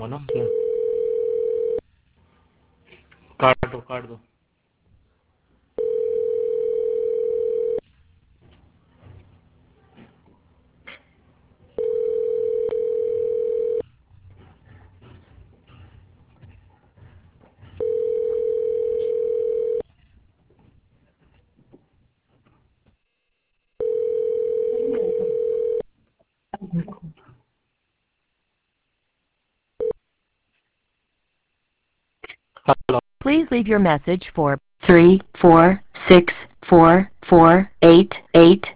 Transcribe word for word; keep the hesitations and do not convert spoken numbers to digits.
ना फोन। काट दो काट दो। Hello. Please leave your message for three four six four four eight eight